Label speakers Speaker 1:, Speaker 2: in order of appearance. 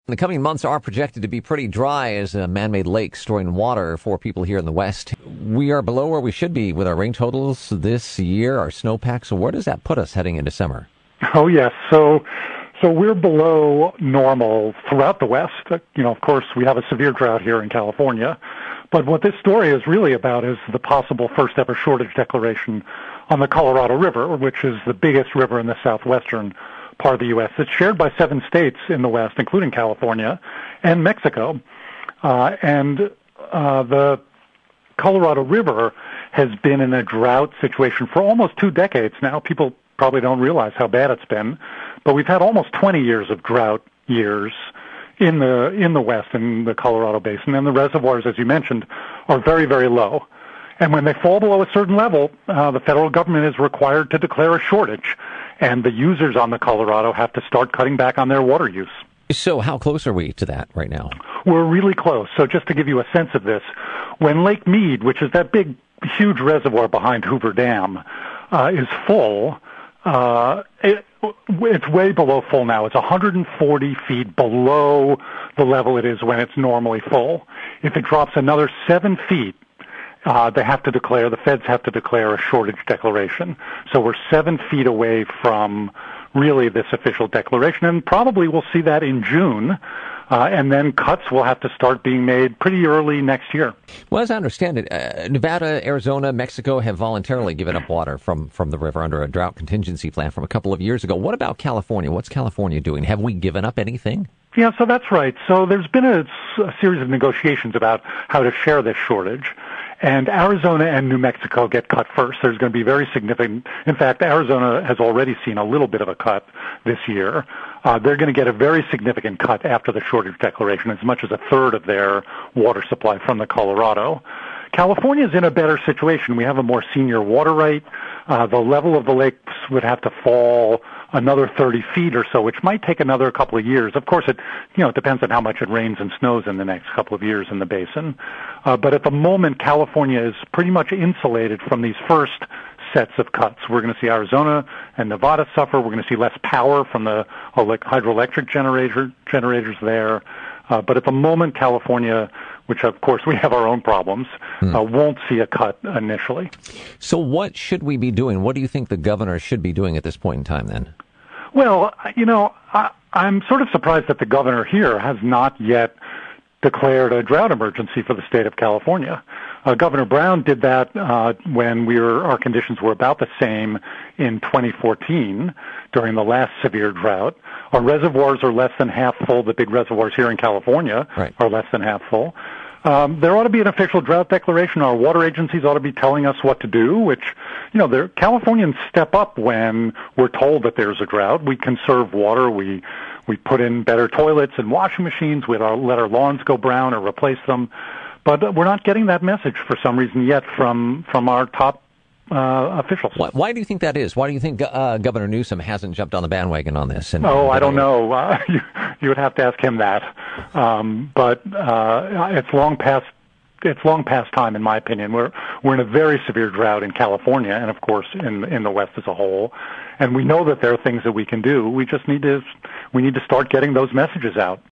Speaker 1: The coming months are projected to be pretty dry as a man-made lake storing water for people here in the West. We are below where we should be with our rain totals this year, our snowpack. So where does that put us heading into summer?
Speaker 2: Oh, yes. So we're below normal throughout the West. Of course, we have a severe drought here in California. But what this story is really about is the possible first ever shortage declaration on the Colorado River, which is the biggest river in the southwestern part of the U.S. It's shared by 7 states in the West, including California and Mexico. The Colorado River has been in a drought situation for almost 2 decades now. People probably don't realize how bad it's been, but we've had almost 20 years of drought years in the West, in the Colorado Basin, and the reservoirs, as you mentioned, are very, very low. And when they fall below a certain level, the federal government is required to declare a shortage, and the users on the Colorado have to start cutting back on their water use.
Speaker 1: So how close are we to that right now?
Speaker 2: We're really close. So just to give you a sense of this, when Lake Mead, which is that big, huge reservoir behind Hoover Dam, is full, it's way below full now. It's 140 feet below the level it is when it's normally full. If it drops another 7 feet, the feds have to declare a shortage declaration. So we're 7 feet away from really this official declaration, and probably we'll see that in June. And then cuts will have to start being made pretty early next year.
Speaker 1: Well, as I understand it, Nevada, Arizona, Mexico have voluntarily given up water from the river under a drought contingency plan from a couple of years ago. What about California? What's California doing? Have we given up anything?
Speaker 2: Yeah, so that's right. So there's been a series of negotiations about how to share this shortage. And Arizona and New Mexico get cut first. There's going to be very significant. In fact, Arizona has already seen a little bit of a cut this year. They're going to get a very significant cut after the shortage declaration, as much as a third of their water supply from the Colorado. California is in a better situation. We have a more senior water right. The level of the lakes would have to fall another 30 feet or so, which might take another couple of years. Of course, it depends on how much it rains and snows in the next couple of years in the basin. But at the moment, California is pretty much insulated from these first sets of cuts. We're going to see Arizona and Nevada suffer. We're going to see less power from the hydroelectric generators there. But at the moment, California, which of course we have our own problems, won't see a cut initially.
Speaker 1: So what should we be doing? What do you think the governor should be doing at this point in time then?
Speaker 2: Well, I'm sort of surprised that the governor here has not yet declared a drought emergency for the state of California. Governor Brown did that when our conditions were about the same in 2014 during the last severe drought. Our reservoirs are less than half full. The big reservoirs here in California are less than half full. There ought to be an official drought declaration. Our water agencies ought to be telling us what to do, which, Californians step up when we're told that there's a drought. We conserve water. We put in better toilets and washing machines. We let our lawns go brown or replace them. But we're not getting that message for some reason yet from our top officials.
Speaker 1: Why do you think that is? Why do you think Governor Newsom hasn't jumped on the bandwagon on this?
Speaker 2: I don't know. You would have to ask him that. But it's long past time, in my opinion. We're in a very severe drought in California, and of course in the West as a whole. And we know that there are things that we can do. We just need to start getting those messages out.